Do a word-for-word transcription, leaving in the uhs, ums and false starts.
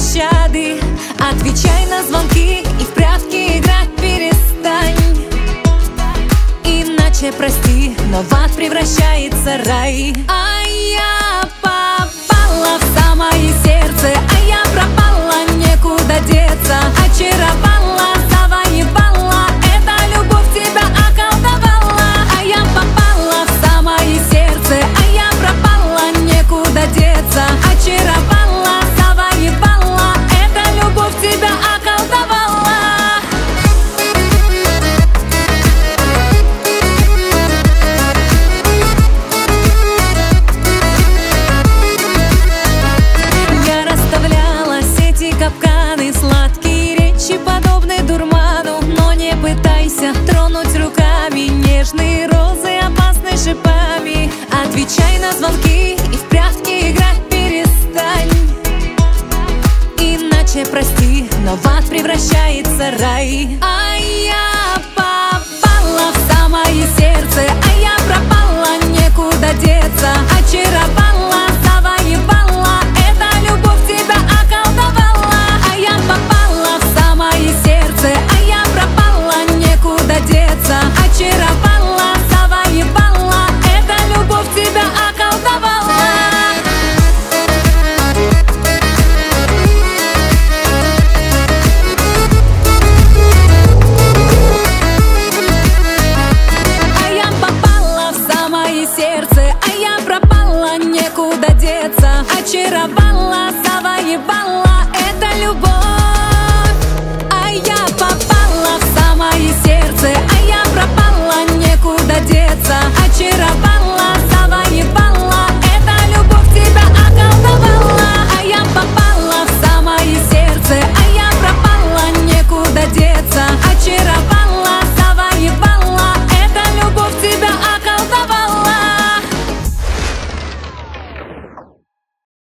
пощады. Отвечай на звонки и в прятки играть перестань. Иначе, прости, но в ад превращается рай. А я попала в самое сердце, а я пропала, некуда деться. Очаровала, завоевала, эта любовь тебя околдовала. А я попала в самое сердце, а я пропала, некуда деться. Очаровала, завоевала, эта любовь тебя околдовала. Я расставляла сети, капканы, сладкие речи, подобные дурману. Но не пытайся тронуть руками нежные розы, опасны шипами. Отвечай на звонки и в прятки играть перестань. Иначе, прости, но в ад превращается рай. А я попала в самое сердце, а я пропала, некуда деться. Очаровала,